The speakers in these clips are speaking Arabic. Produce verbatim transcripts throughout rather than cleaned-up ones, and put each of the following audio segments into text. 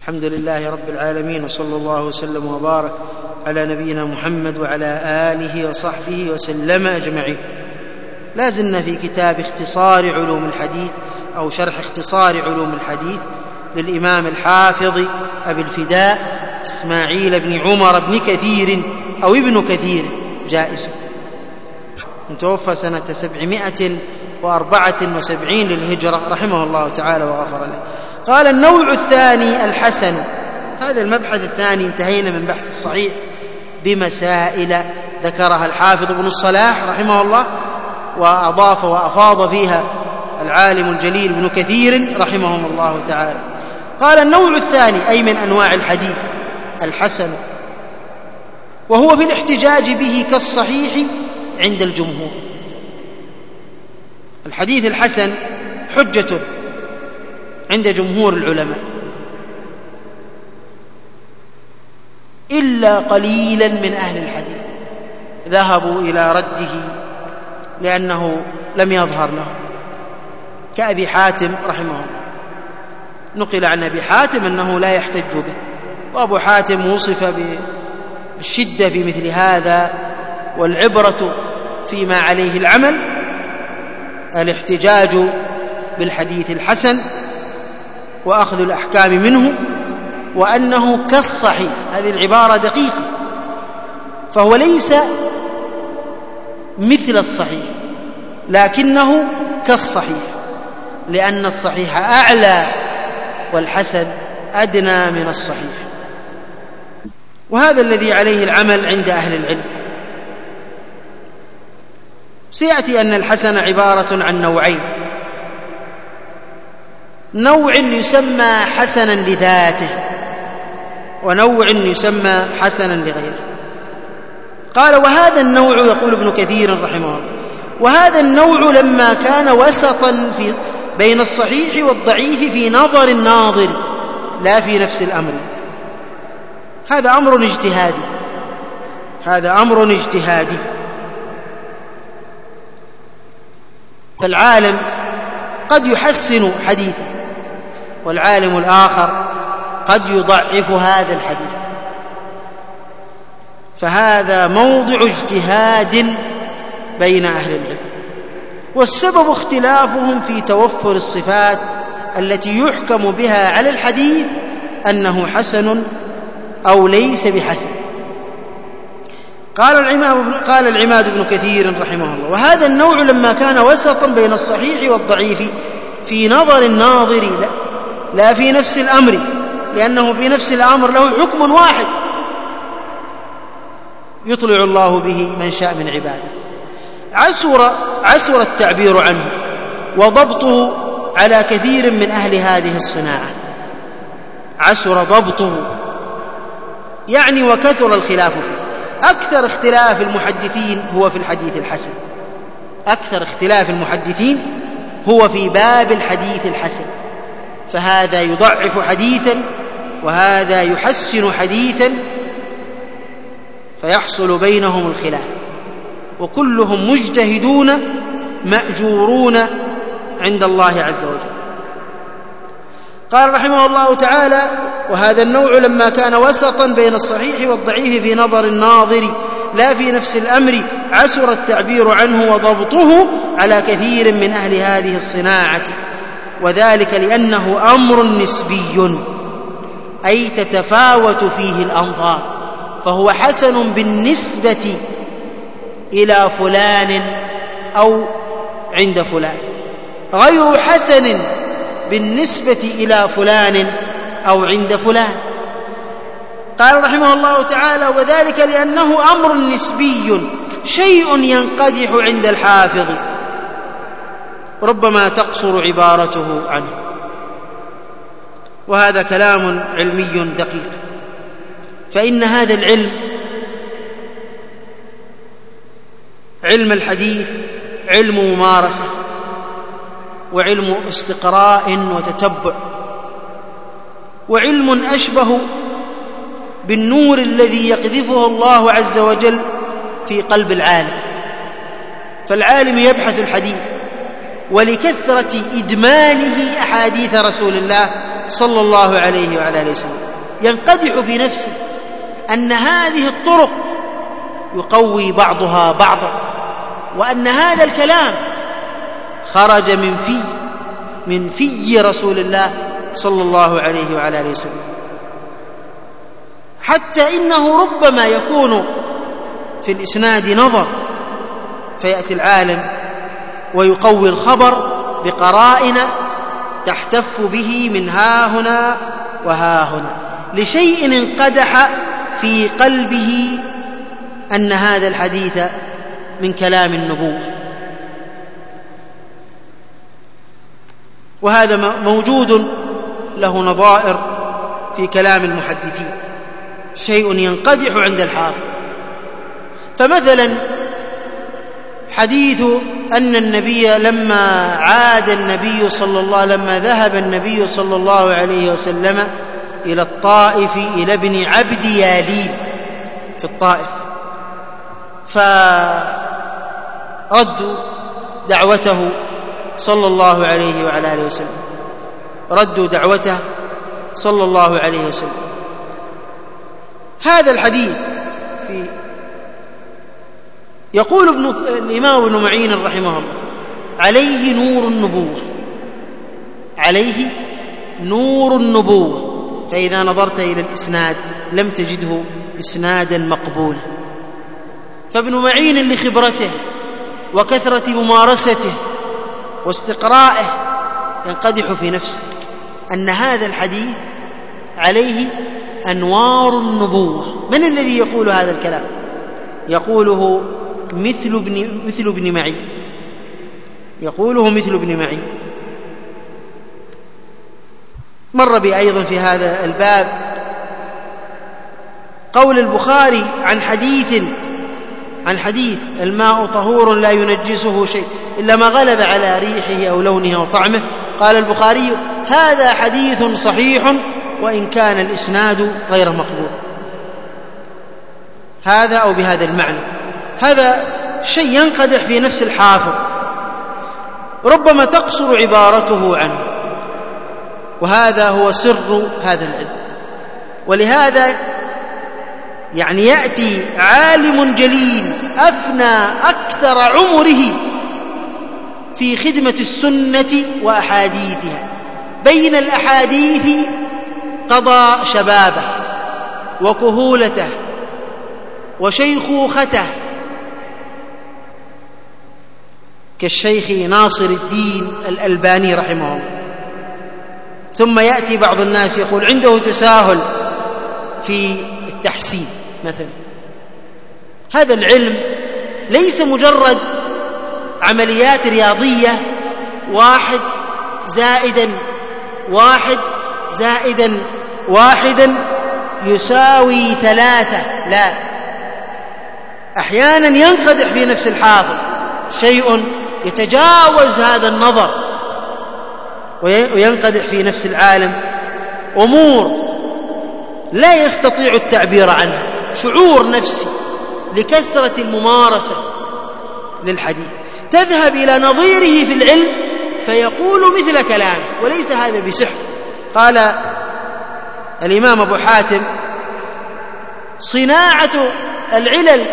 الحمد لله رب العالمين، وصلى الله وسلم وبارك على نبينا محمد وعلى آله وصحبه وسلم أجمعين. لا زلنا في كتاب اختصار علوم الحديث أو شرح اختصار علوم الحديث للإمام الحافظ أبي الفداء إسماعيل بن عمر بن كثير أو ابن كثير جائز، متوفى سنة سبعمائة وأربعة وسبعين للهجرة رحمه الله تعالى وغفر له. قال: النوع الثاني الحسن. هذا المبحث الثاني انتهينا من بحث الصحيح بمسائل ذكرها الحافظ ابن الصلاح رحمه الله، وأضاف وأفاض فيها العالم الجليل ابن كثير رحمهم الله تعالى. قال: النوع الثاني أي من أنواع الحديث الحسن، وهو في الاحتجاج به كالصحيح عند الجمهور. الحديث الحسن حجة عند جمهور العلماء، إلا قليلا من أهل الحديث ذهبوا إلى رده لأنه لم يظهر له، كأبي حاتم رحمه الله. نقل عن أبي حاتم أنه لا يحتج به، وأبو حاتم وصف بالشدة في مثل هذا، والعبرة فيما عليه العمل الاحتجاج بالحديث الحسن وأخذ الأحكام منه، وأنه كالصحيح. هذه العبارة دقيقة، فهو ليس مثل الصحيح لكنه كالصحيح، لأن الصحيح أعلى والحسن أدنى من الصحيح. وهذا الذي عليه العمل عند أهل العلم. سيأتي أن الحسن عبارة عن نوعين: نوع يسمى حسنا لذاته، ونوع يسمى حسنا لغيره. قال: وهذا النوع، يقول ابن كثير رحمه الله، وهذا النوع لما كان وسطا في بين الصحيح والضعيف في نظر الناظر لا في نفس الأمر. هذا أمر اجتهادي، هذا أمر اجتهادي. فالعالم قد يحسن حديثا، والعالم الآخر قد يضعف هذا الحديث، فهذا موضع اجتهاد بين أهل العلم. والسبب اختلافهم في توفر الصفات التي يحكم بها على الحديث أنه حسن أو ليس بحسن. قال العماد قال العماد بن كثير رحمه الله: وهذا النوع لما كان وسطا بين الصحيح والضعيف في نظر الناظر لا, لا في نفس الأمر، لأنه في نفس الأمر له حكم واحد يطلع الله به من شاء من عباده. عسر, عسر التعبير عنه وضبطه على كثير من أهل هذه الصناعة. عسر ضبطه يعني وكثر الخلاف فيه. أكثر اختلاف المحدثين هو في الحديث الحسن، أكثر اختلاف المحدثين هو في باب الحديث الحسن، فهذا يضعف حديثا وهذا يحسن حديثا، فيحصل بينهم الخلاف، وكلهم مجتهدون مأجورون عند الله عز وجل. قال رحمه الله تعالى: وهذا النوع لما كان وسطا بين الصحيح والضعيف في نظر الناظر لا في نفس الأمر عسر التعبير عنه وضبطه على كثير من أهل هذه الصناعة، وذلك لأنه أمر نسبي، أي تتفاوت فيه الأنظار، فهو حسن بالنسبة إلى فلان أو عند فلان، غير حسن بالنسبة إلى فلان أو عند فلان. قال رحمه الله تعالى: وذلك لأنه أمر نسبي، شيء ينقدح عند الحافظ ربما تقصر عبارته عنه. وهذا كلام علمي دقيق، فإن هذا العلم، علم الحديث، علم ممارسة وعلم استقراء وتتبع، وعلم أشبه بالنور الذي يقذفه الله عز وجل في قلب العالم. فالعالم يبحث الحديث ولكثرة إدمانه أحاديث رسول الله صلى الله عليه وعلى آله وسلم، ينقدح في نفسه أن هذه الطرق يقوي بعضها بعضا، وأن هذا الكلام خرج من في من في رسول الله صلى الله عليه وعلى آله وسلم، حتى إنه ربما يكون في الإسناد نظر، فيأتي العالم ويقوي الخبر بقرائن تحتف به من ها هنا وها هنا لشيء انقدح في قلبه أن هذا الحديث من كلام النبوة. وهذا موجود له نظائر في كلام المحدثين، شيء ينقدح عند الحافظ. فمثلا حديث أن النبي لما عاد النبي صلى الله لما ذهب النبي صلى الله عليه وسلم إلى الطائف إلى ابن عبد ياليل في الطائف، فردوا دعوته صلى الله عليه وعلى آله وسلم ردوا دعوته صلى الله عليه وسلم. هذا الحديث في يقول ابن الإمام ابن معين رحمه الله: عليه نور النبوة، عليه نور النبوة. فإذا نظرت إلى الإسناد لم تجده إسنادا مقبولا. فابن معين لخبرته وكثرة ممارسته واستقرائه ينقدح في نفسه أن هذا الحديث عليه أنوار النبوة. من الذي يقول هذا الكلام؟ يقوله مثل ابن مثل ابن معين، يقوله مثل ابن معين. مر بي أيضا في هذا الباب قول البخاري عن حديث عن حديث الماء طهور لا ينجسه شيء إلا ما غلب على ريحه أو لونه أو طعمه. قال البخاري: هذا حديث صحيح وإن كان الإسناد غير مقبول. هذا أو بهذا المعنى. هذا شيء ينقدح في نفس الحافظ، ربما تقصر عبارته عنه، وهذا هو سر هذا العلم. ولهذا يعني يأتي عالم جليل أفنى أكثر عمره في خدمة السنة وأحاديثها، بين الأحاديث قضى شبابه وكهولته وشيخوخته، كالشيخ ناصر الدين الألباني رحمه الله. ثم يأتي بعض الناس يقول عنده تساهل في التحسين مثلا. هذا العلم ليس مجرد عمليات رياضية، واحد زائدا واحد زائدا واحدا يساوي ثلاثة، لا، أحيانا ينقدح في نفس الحافظ شيء يتجاوز هذا النظر، وينقدح في نفس العالم أمور لا يستطيع التعبير عنها، شعور نفسي لكثرة الممارسة للحديث. تذهب إلى نظيره في العلم فيقول مثل كلامه، وليس هذا بسحر. قال الإمام أبو حاتم: صناعة العلل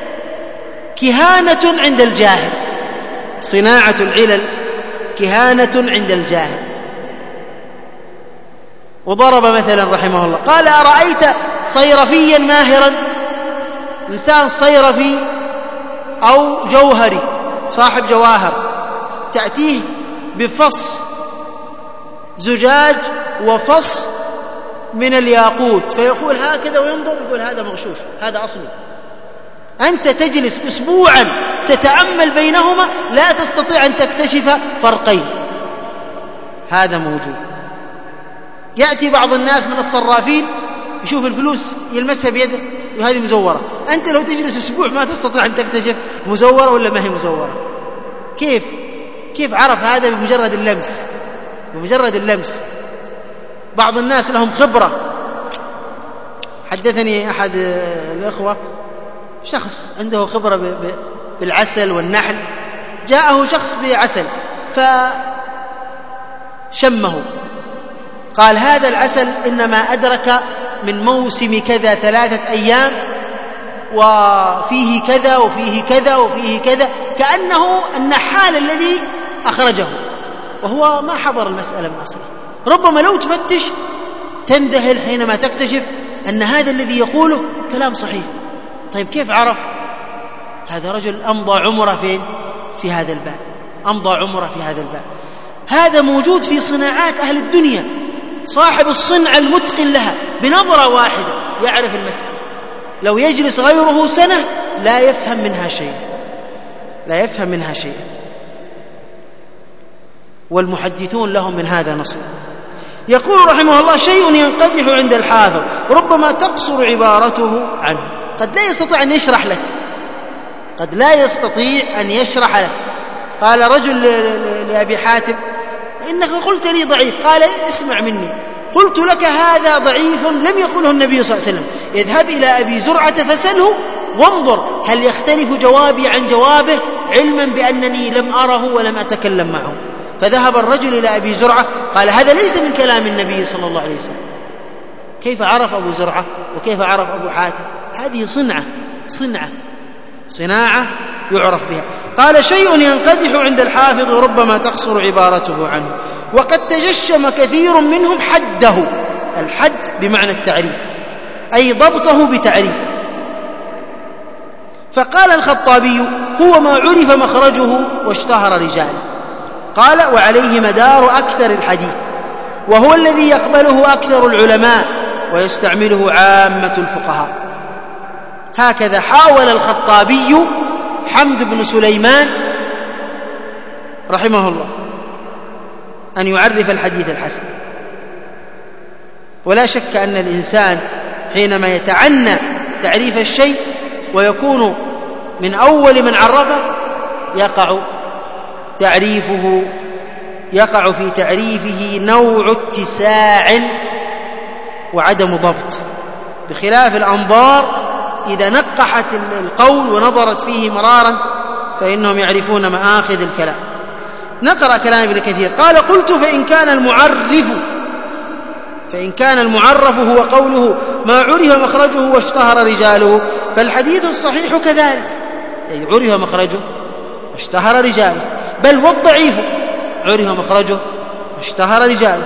كهانة عند الجاهل، صناعة العلل كهانة عند الجاهل. وضرب مثلا رحمه الله قال: أرأيت صيرفيا ماهرا، إنسان صيرفي أو جوهري صاحب جواهر، تأتيه بفص زجاج وفص من الياقوت فيقول هكذا وينظر يقول هذا مغشوش، هذا أصلي. أنت تجلس أسبوعا تتأمل بينهما لا تستطيع أن تكتشف فرقين. هذا موجود. يأتي بعض الناس من الصرافين يشوف الفلوس يلمسها بيده وهذه مزورة، أنت لو تجلس أسبوع ما تستطيع أن تكتشف مزورة ولا ما هي مزورة. كيف كيف عرف هذا؟ بمجرد اللمس، بمجرد اللمس. بعض الناس لهم خبرة. حدثني أحد الأخوة شخص عنده خبرة بالعسل والنحل، جاءه شخص بعسل فشمه، قال هذا العسل إنما أدرك من موسم كذا ثلاثة أيام وفيه كذا وفيه كذا وفيه كذا، كأنه النحال الذي أخرجه، وهو ما حضر المسألة من أصله. ربما لو تفتش تندهل حينما تكتشف أن هذا الذي يقوله كلام صحيح. طيب كيف عرف؟ هذا رجل أمضى عمره فين؟ في هذا الباب، أمضى عمره في هذا الباب. هذا موجود في صناعات أهل الدنيا، صاحب الصنعة المتقن لها بنظرة واحدة يعرف المسألة، لو يجلس غيره سنة لا يفهم منها شيء، لا يفهم منها شيء. والمحدثون لهم من هذا نصيب. يقول رحمه الله: شيء ينقدح عند الحافظ ربما تقصر عبارته عنه. قد لا يستطيع أن يشرح لك، قد لا يستطيع أن يشرح لك. قال رجل لأبي حاتم: إنك قلت لي ضعيف. قال: اسمع مني، قلت لك هذا ضعيف لم يقله النبي صلى الله عليه وسلم، اذهب إلى أبي زرعة فسله وانظر هل يختلف جوابي عن جوابه، علما بأنني لم أره ولم أتكلم معه. فذهب الرجل إلى أبي زرعة قال: هذا ليس من كلام النبي صلى الله عليه وسلم. كيف عرف أبو زرعة وكيف عرف أبو حاتم؟ هذه صنعة صنعة صناعة يعرف بها. قال: شيء ينقدح عند الحافظ ربما تقصر عبارته عنه، وقد تجشم كثير منهم حده. الحد بمعنى التعريف، أي ضبطه بتعريف. فقال الخطابي: هو ما عرف مخرجه واشتهر رجاله. قال: وعليه مدار أكثر الحديث، وهو الذي يقبله أكثر العلماء ويستعمله عامة الفقهاء. هكذا حاول الخطابي حمد بن سليمان رحمه الله أن يعرف الحديث الحسن. ولا شك أن الإنسان حينما يتعنى تعريف الشيء ويكون من أول من عرفه يقع تعريفه يقع في تعريفه نوع اتساع وعدم ضبط، بخلاف الأنظار إذا نقحت القول ونظرت فيه مرارا فإنهم يعرفون مآخذ الكلام. نقرأ كلام ابن كثير. قال: قلت: فإن كان المعرف فإن كان المعرف هو قوله ما عرف مخرجه واشتهر رجاله، فالحديث الصحيح كذلك، أي عرف مخرجه واشتهر رجاله، بل والضعيف عرف مخرجه واشتهر رجاله.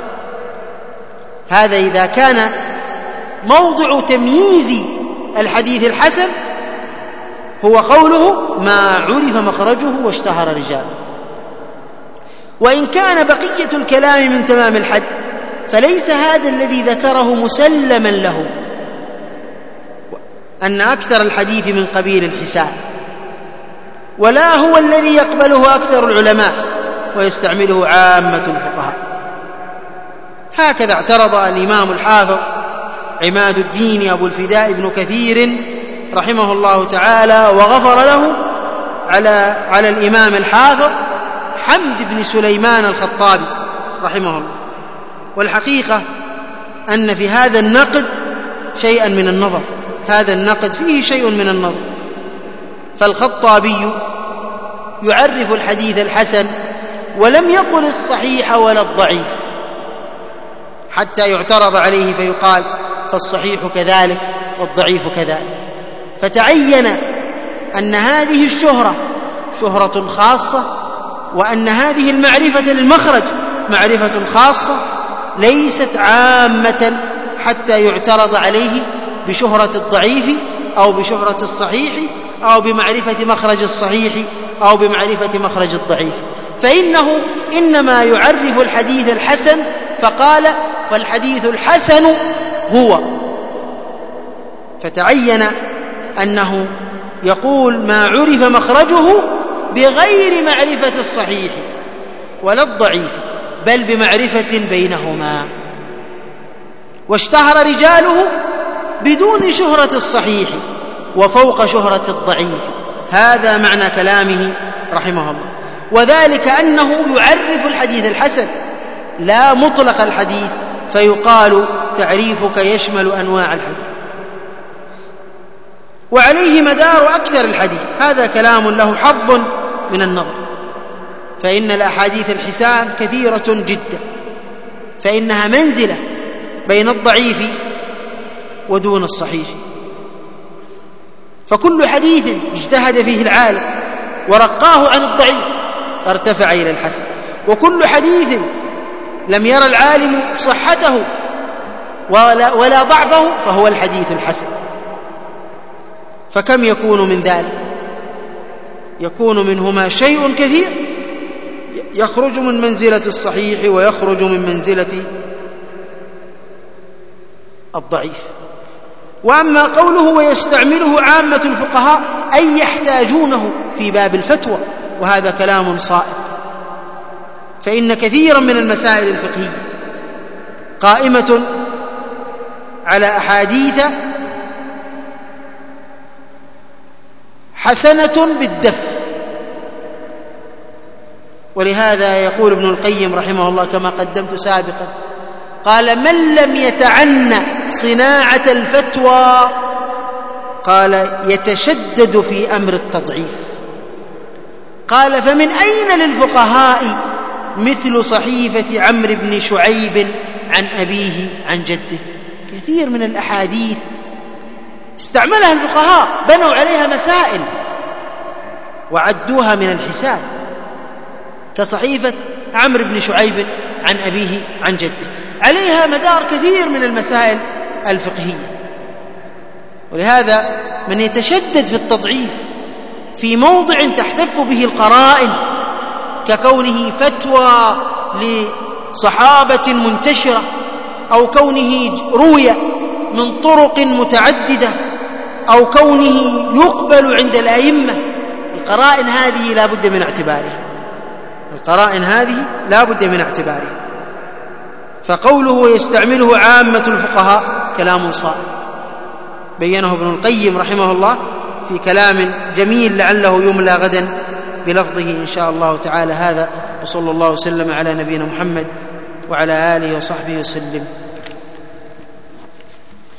هذا إذا كان موضع تمييز الحديث الحسن هو قوله ما عرف مخرجه واشتهر رجاله. وإن كان بقية الكلام من تمام الحد فليس هذا الذي ذكره مسلما له، أن أكثر الحديث من قبيل الحسان، ولا هو الذي يقبله أكثر العلماء ويستعمله عامة الفقهاء. هكذا اعترض الإمام الحافظ عماد الدين أبو الفداء بن كثير رحمه الله تعالى وغفر له على على الإمام الحافظ حمد بن سليمان الخطابي رحمه الله. والحقيقة أن في هذا النقد شيئا من النظر، هذا النقد فيه شيء من النظر. فالخطابي يعرف الحديث الحسن ولم يقل الصحيح ولا الضعيف حتى يعترض عليه فيقال فالصحيح كذلك والضعيف كذلك. فتعين أن هذه الشهرة شهرة خاصة، وأن هذه المعرفة للمخرج معرفة خاصة ليست عامة حتى يعترض عليه بشهرة الضعيف أو بشهرة الصحيح أو بمعرفة مخرج الصحيح أو بمعرفة مخرج الضعيف. فإنه إنما يعرف الحديث الحسن فقال فالحديث الحسن هو، فتعين أنه يقول ما عرف مخرجه بغير معرفة الصحيح ولا الضعيف بل بمعرفة بينهما، واشتهر رجاله بدون شهرة الصحيح وفوق شهرة الضعيف. هذا معنى كلامه رحمه الله. وذلك أنه يعرف الحديث الحسن لا مطلق الحديث، فيقال تعريفك يشمل أنواع الحديث. وعليه مدار أكثر الحديث. هذا كلام له حظ من النظر، فإن الأحاديث الحسان كثيرة جدا فإنها منزلة بين الضعيف ودون الصحيح. فكل حديث اجتهد فيه العالم ورقاه عن الضعيف ارتفع إلى الحسن، وكل حديث لم يرى العالم صحته ولا, ولا ضعفه فهو الحديث الحسن. فكم يكون من ذلك؟ يكون منهما شيء كثير يخرج من منزلة الصحيح ويخرج من منزلة الضعيف. وأما قوله ويستعمله عامة الفقهاء أي يحتاجونه في باب الفتوى، وهذا كلام صائب، فإن كثيرا من المسائل الفقهية قائمة على أحاديث حسنة بالدف. ولهذا يقول ابن القيم رحمه الله كما قدمت سابقا، قال من لم يتعنى صناعة الفتوى قال يتشدد في أمر التضعيف. قال فمن أين للفقهاء مثل صحيفة عمرو بن شعيب عن أبيه عن جده؟ كثير من الأحاديث استعملها الفقهاء، بنوا عليها مسائل وعدوها من الحساب، كصحيفة عمرو بن شعيب عن أبيه عن جده، عليها مدار كثير من المسائل الفقهية. ولهذا من يتشدد في التضعيف في موضع تحتف به القرائن ككونه فتوى لصحابة منتشرة أو كونه روية من طرق متعددة أو كونه يقبل عند الأئمة، القرائن هذه لا بد من اعتبارها، القرائن هذه لا بد من اعتبارها. فقوله يستعمله عامة الفقهاء كلام صائب بينه ابن القيم رحمه الله في كلام جميل لعله يملى غدا بلفظه إن شاء الله تعالى. هذا وصلى الله وسلم على نبينا محمد وعلى آله وصحبه وسلم.